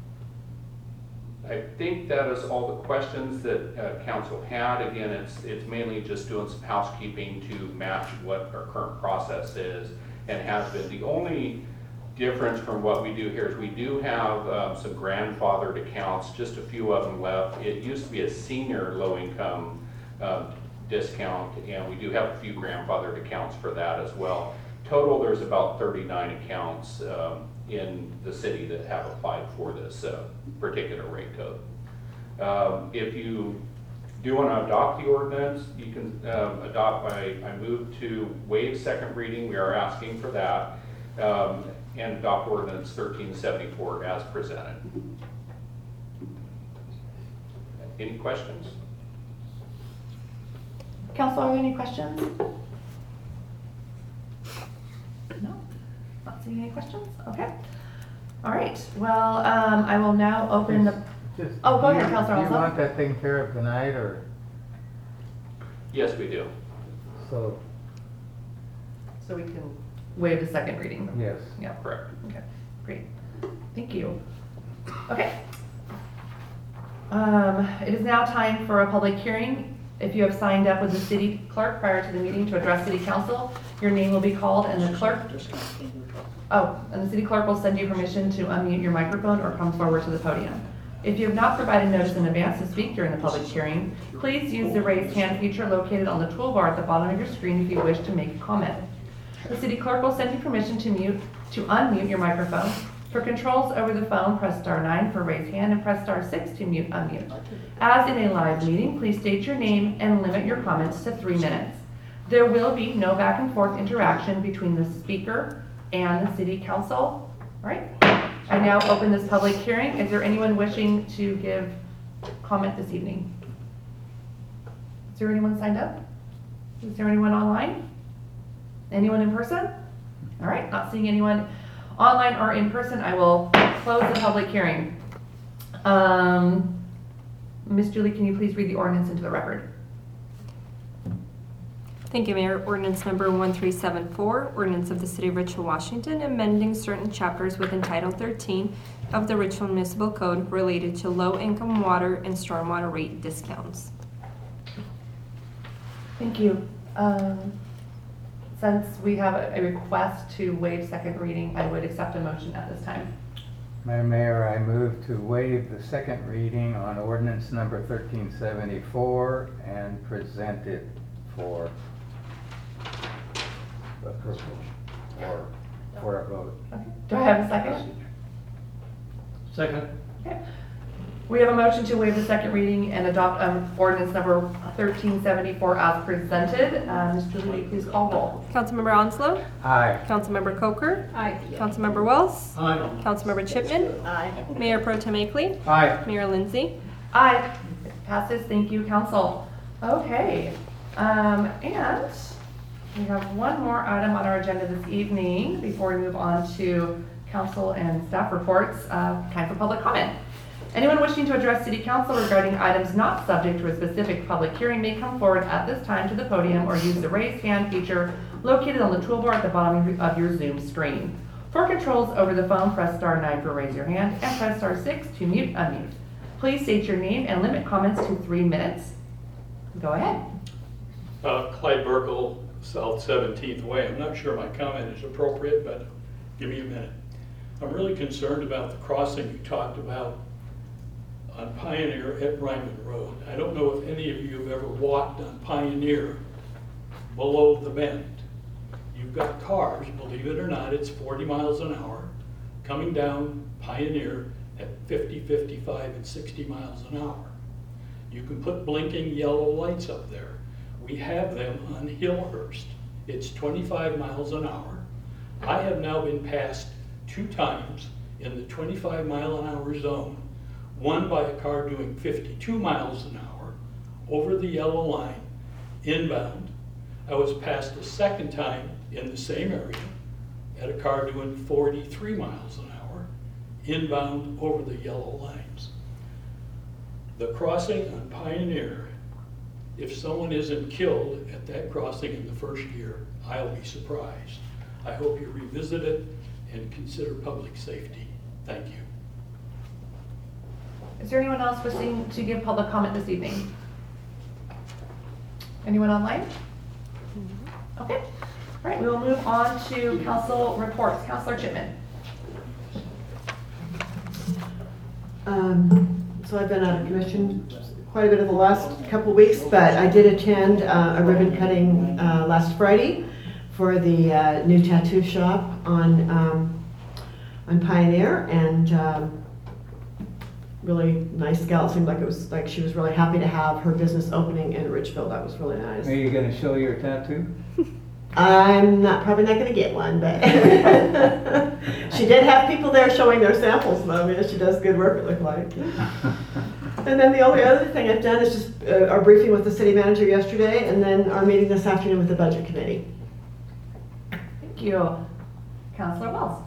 I think that is all the questions that uh, council had. Again, it's it's mainly just doing some housekeeping to match what our current process is and has been. The only difference from what we do here is we do have um, some grandfathered accounts, just a few of them left. It used to be a senior low-income uh, discount, and we do have a few grandfathered accounts for that as well. Total, there's about thirty-nine accounts um, in the city that have applied for this uh, particular rate code. Um, If you do want to adopt the ordinance, you can um, adopt by, I move to waive second reading, we are asking for that, um, and adopt ordinance thirteen seventy-four as presented. Any questions? Council, are there any questions? No? Not seeing any questions? Okay. All right, well, um, I will now open the, Just- oh, go do ahead, you- Councilor Do you Olson. want that taken care of tonight, or Yes, we do. so? So we can waive the second reading? Yes. Yeah, Correct. okay, great. Thank you. Okay. Um, it is now time for a public hearing. If you have signed up with the city clerk prior to the meeting to address city council, your name will be called and the clerk, oh, and the city clerk will send you permission to unmute your microphone or come forward to the podium. If you have not provided notice in advance to speak during the public hearing, please use the raised hand feature located on the toolbar at the bottom of your screen if you wish to make a comment. The city clerk will send you permission to mute, to unmute your microphone. For controls over the phone, press star nine for raise hand and press star six to mute unmute. As in a live meeting, please state your name and limit your comments to three minutes. There will be no back and forth interaction between the speaker and the city council. All right. I now open this public hearing. Is there anyone wishing to give comment this evening? Is there anyone signed up? Is there anyone online? Anyone in person? All right, not seeing anyone online or in person, I will close the public hearing. Um, Miz Julie, can you please read the ordinance into the record? Thank you, Mayor. Ordinance number one three seven four, ordinance of the City of Richland, Washington, amending certain chapters within Title thirteen of the Richland Municipal Code related to low-income water and stormwater rate discounts. Thank you. Um, Since we have a a request to waive second reading, I would accept a motion at this time. Madam Mayor, I move to waive the second reading on ordinance number thirteen seventy-four and present it for approval or for a vote. Okay. Do I have a second? Second. Okay. We have a motion to waive the second reading and adopt um, ordinance number thirteen seventy-four as presented. Uh, Miz Julie, will you please call roll? Councilmember Onslow? Aye. Councilmember Coker? Aye. Councilmember Wells? Aye. Councilmember Chipman? Aye. Mayor Pro Tem Akeley? Aye. Mayor Lindsay? Aye. Passes. Thank you, council. Okay. Um, and we have one more item on our agenda this evening before we move on to council and staff reports. Uh, time for public comment. Anyone wishing to address City Council regarding items not subject to a specific public hearing may come forward at this time to the podium or use the raised hand feature located on the toolbar at the bottom of your Zoom screen. For controls over the phone, press star nine for raise your hand and press star six to mute unmute. Please state your name and limit comments to three minutes. Go ahead. Uh, Clyde Burkle, South seventeenth Way. I'm not sure my comment is appropriate, but give me a minute. I'm really concerned about the crossing you talked about on Pioneer at Ryman Road. I don't know if any of you have ever walked on Pioneer below the bend. You've got cars, believe it or not, it's forty miles an hour coming down Pioneer at fifty, fifty-five, and sixty miles an hour. You can put blinking yellow lights up there. We have them on Hillhurst. It's twenty-five miles an hour. I have now been passed two times in the twenty-five mile an hour zone, one by a car doing fifty-two miles an hour over the yellow line inbound. I was passed a second time in the same area at a car doing forty-three miles an hour inbound over the yellow lines. The crossing on Pioneer, if someone isn't killed at that crossing in the first year, I'll be surprised. I hope you revisit it and consider public safety. Thank you. Is there anyone else wishing to give public comment this evening? Anyone online? Okay. All right, we will move on to council reports. Councilor Chipman. Um, so I've been out of commission quite a bit of the last couple weeks, but I did attend uh, a ribbon cutting uh, last Friday for the uh, new tattoo shop on um, on Pioneer, and um, really nice gal. It seemed like it was like she was really happy to have her business opening in Richfield. That was really nice. Are you gonna show your tattoo? I'm not probably not going to get one, but she did have people there showing their samples, though. I mean, she does good work, it looked like. And then the only other thing I've done is just uh, our briefing with the city manager yesterday, and then our meeting this afternoon with the budget committee. Thank you. Councilor Wells.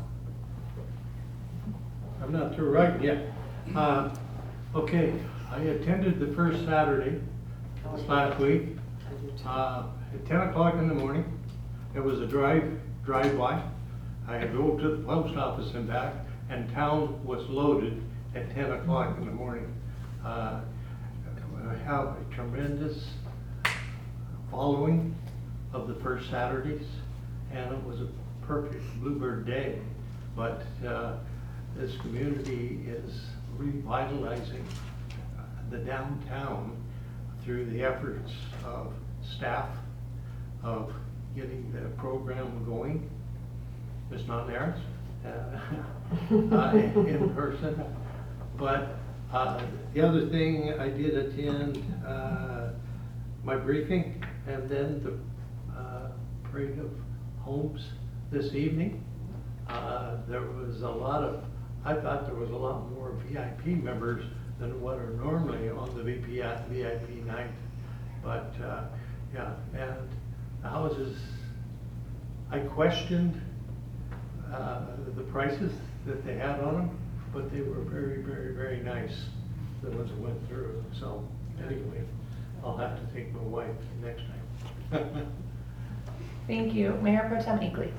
I'm not through writing yet. Uh, okay, I attended the first Saturday last week uh, at ten o'clock in the morning. It was a drive, drive-by. I drove to the post office and back, and town was loaded at ten o'clock in the morning. Uh, I have a tremendous following of the first Saturdays, and it was a perfect Bluebird day. But uh, this community is revitalizing the downtown through the efforts of staff, of getting the program going. It's not there, uh, uh, in person. But uh, the other thing, I did attend uh, my briefing, and then the uh, parade of homes this evening. Uh, there was a lot of, I thought there was a lot more V I P members than what are normally on the V I P night. But uh, yeah, and the houses, I questioned uh, the prices that they had on them, but they were very, very, very nice, the ones that went through. So anyway, I'll have to take my wife next time. Thank you. Mayor Pro Tem Eakley.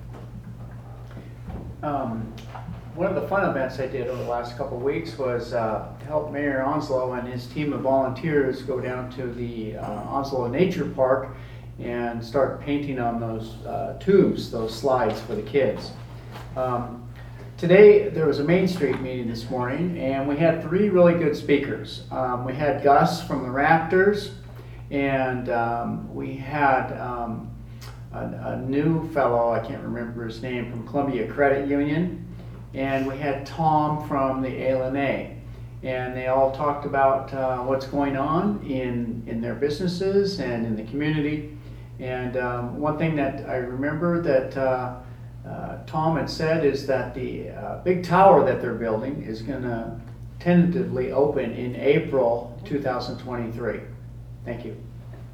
Um, one of the fun events I did over the last couple of weeks was uh, to help Mayor Onslow and his team of volunteers go down to the uh, Onslow Nature Park and start painting on those uh, tubes, those slides for the kids. Um, today there was a Main Street meeting this morning, and we had three really good speakers. Um, we had Gus from the Raptors, and um, we had um, a, a new fellow, I can't remember his name, from Columbia Credit Union, and we had Tom from the A L N A. And they all talked about uh, what's going on in, in their businesses and in the community. And um, one thing that I remember that uh, uh, Tom had said is that the uh, big tower that they're building is going to tentatively open in April two thousand twenty-three. Thank you.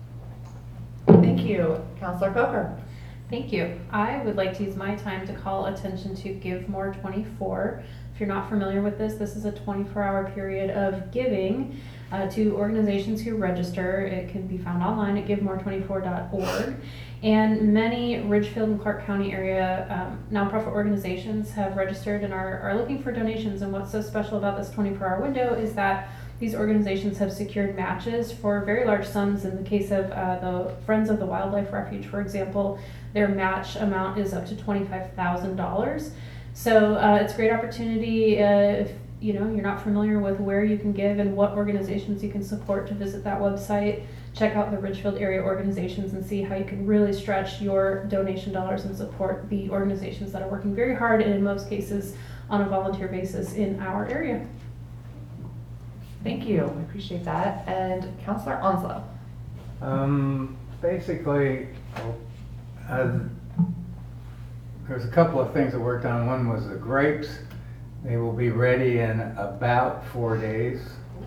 Thank you. Councilor Coker. Thank you. I would like to use my time to call attention to Give More twenty-four. If you're not familiar with this, this is a twenty-four hour period of giving uh, to organizations who register. It can be found online at give more twenty-four dot org. And many Ridgefield and Clark County area um, nonprofit organizations have registered and are, are looking for donations. And what's so special about this twenty-four hour window is that these organizations have secured matches for very large sums. In the case of uh, the Friends of the Wildlife Refuge, for example, their match amount is up to twenty-five thousand dollars. So uh, it's a great opportunity uh, if you know you're not familiar with where you can give and what organizations you can support, to visit that website, check out the Ridgefield area organizations, and see how you can really stretch your donation dollars and support the organizations that are working very hard, and in most cases on a volunteer basis in our area. Thank you. We appreciate that. And Councilor Onslow. Um, basically, uh, there's a couple of things I worked on. One was the grapes. They will be ready in about four days.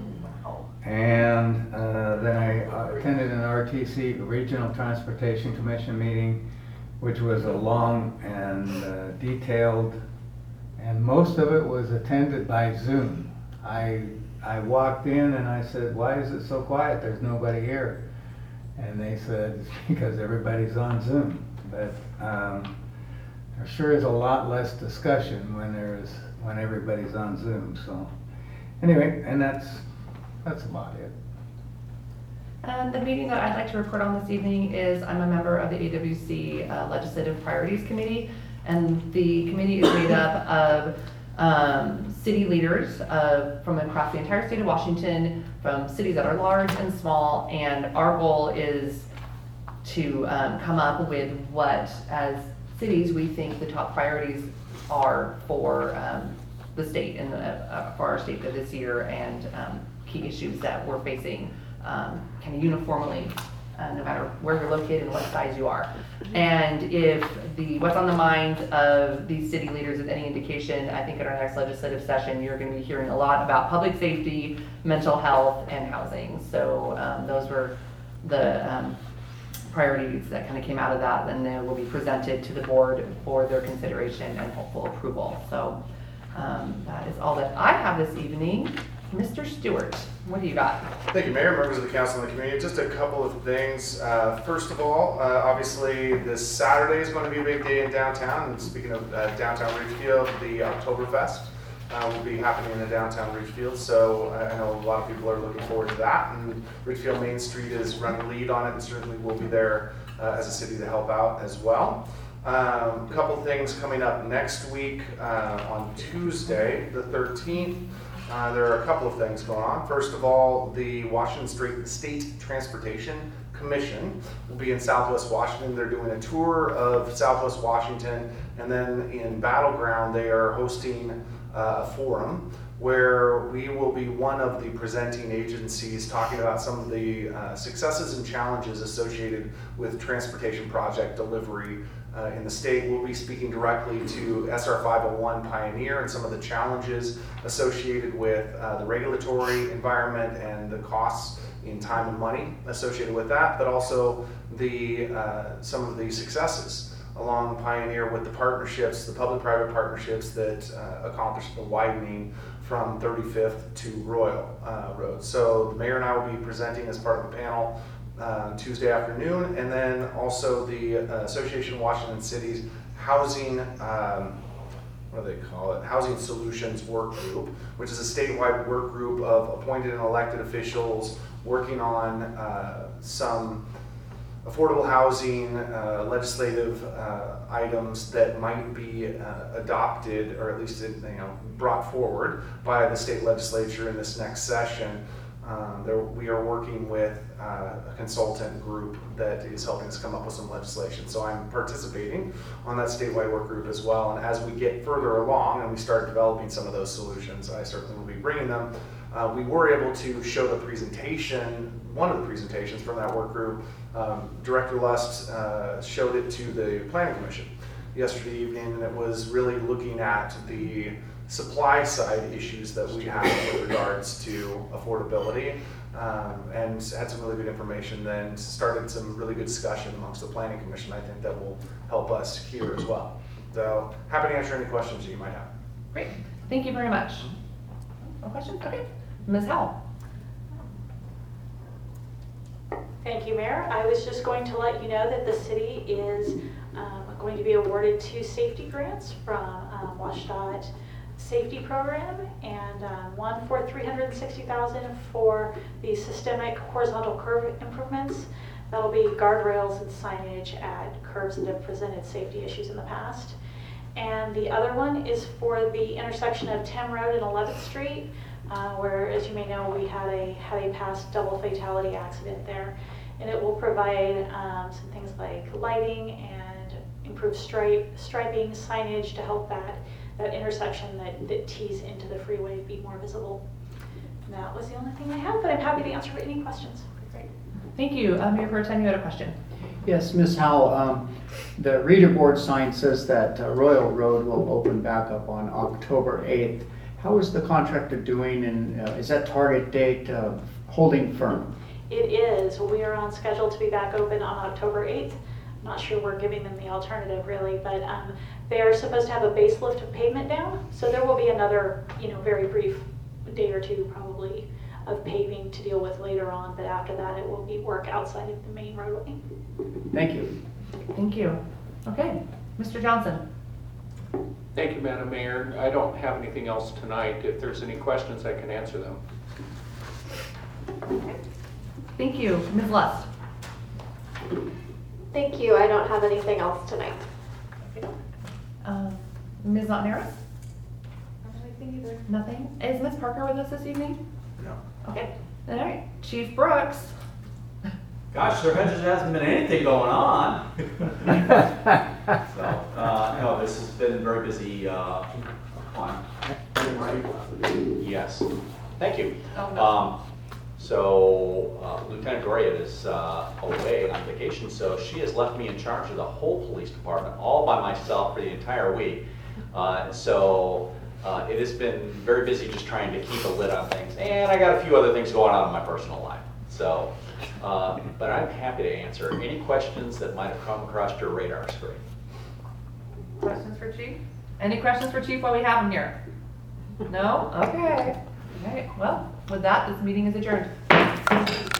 And uh, then I attended an R T C, Regional Transportation Commission meeting, which was a long and uh, detailed, and most of it was attended by Zoom. I I walked in and I said, "Why is it so quiet? There's nobody here." And they said, "It's because everybody's on Zoom." But um, there sure is a lot less discussion when there is when everybody's on Zoom. So anyway, and that's that's about it. And the meeting that I'd like to report on this evening is I'm a member of the A W C uh, Legislative Priorities Committee, and the committee is made up of um, city leaders uh, from across the entire state of Washington, from cities that are large and small, and our goal is to um, come up with what, as cities we think the top priorities are for um, the state and the, uh, for our state for this year, and um, key issues that we're facing um, kind of uniformly, uh, no matter where you're located and what size you are. And if the what's on the minds of these city leaders is any indication, I think at our next legislative session, you're going to be hearing a lot about public safety, mental health, and housing. So um, those were the um, priorities that kind of came out of that, and they will be presented to the board for their consideration and hopeful approval. So um, that is all that I have this evening. Mister Stewart, what do you got? Thank you, Mayor, members of the council and the community. Just a couple of things. Uh, first of all, uh, obviously this Saturday is going to be a big day in downtown. And speaking of uh, downtown Ridgefield, the Oktoberfest uh, will be happening in the downtown Ridgefield. So uh, I know a lot of people are looking forward to that. And Ridgefield Main Street is running lead on it, and certainly we'll be there uh, as a city to help out as well. A um, couple things coming up next week uh, on Tuesday, the thirteenth. Uh, there are a couple of things going on. First of all, the Washington State, State Transportation Commission will be in Southwest Washington. They're doing a tour of Southwest Washington, and then in Battleground they are hosting uh, a forum where we will be one of the presenting agencies talking about some of the uh, successes and challenges associated with transportation project delivery Uh, in the state. We'll be speaking directly to S R five oh one Pioneer and some of the challenges associated with uh, the regulatory environment and the costs in time and money associated with that, but also the uh, some of the successes along Pioneer with the partnerships, the public-private partnerships that uh, accomplished the widening from thirty-fifth to Royal uh, Road. So the mayor and I will be presenting as part of a panel Uh, Tuesday afternoon, and then also the uh, Association of Washington Cities Housing, um, what do they call it? Housing Solutions Work Group, which is a statewide work group of appointed and elected officials working on uh, some affordable housing uh, legislative uh, items that might be uh, adopted, or at least you know brought forward by the state legislature in this next session. Um, there, we are working with uh, a consultant group that is helping us come up with some legislation. So I'm participating on that statewide work group as well. And as we get further along and we start developing some of those solutions, I certainly will be bringing them. Uh, we were able to show the presentation, one of the presentations from that work group. Um, Director Lust uh, showed it to the Planning Commission yesterday evening, and it was really looking at the supply side issues that we have with regards to affordability, um, and had some really good information, then started some really good discussion amongst the Planning Commission. I think that will help us here as well. So happy to answer any questions that you might have. Great, thank you very much. No questions? Okay, Miz Howell. Thank you, Mayor. I was just going to let you know that the city is um, going to be awarded two safety grants from um, WashDOT Safety Program, and um, one for three hundred sixty thousand dollars for the systemic horizontal curve improvements. That'll be guardrails and signage at curves that have presented safety issues in the past. And the other one is for the intersection of Tim Road and eleventh Street, uh, where, as you may know, we had a had a past double fatality accident there. And it will provide um, some things like lighting and improved stripe, striping, signage to help that that intersection that, that tees into the freeway be more visible. And that was the only thing I have, but I'm happy to answer any questions. Great. Thank you. Uh, Mayor Pro Tem, you had a question. Yes, Miz Howell, um, the reader board sign says that uh, Royal Road will open back up on October eighth. How is the contractor doing, and uh, is that target date uh, holding firm? It is. We are on schedule to be back open on October eighth. I'm not sure we're giving them the alternative really, but um, they are supposed to have a base lift of pavement down, so there will be another, you know, very brief day or two probably of paving to deal with later on, but after that it will be work outside of the main roadway. Thank you. Thank you. Okay, Mister Johnson. Thank you, Madam Mayor. I don't have anything else tonight. If there's any questions, I can answer them. Okay. Thank you. Miz Lust. Thank you. I don't have anything else tonight. Okay. Um, Miz Notnaris? Anything either. Nothing? Is Miz Parker with us this evening? No. Okay. All right. Chief Brooks. Gosh, there hasn't been anything going on. So, been very busy, uh, on. Yes, thank you. Oh, no. Um, so uh, Lieutenant Doria is uh, away on vacation, so she has left me in charge of the whole police department, all by myself for the entire week. Uh, so uh, it has been very busy just trying to keep a lid on things, and I got a few other things going on in my personal life. So, uh, but I'm happy to answer any questions that might have come across your radar screen. Questions for Chief? Any questions for Chief while we have him here? No? Okay. Okay, well, with that, this meeting is adjourned.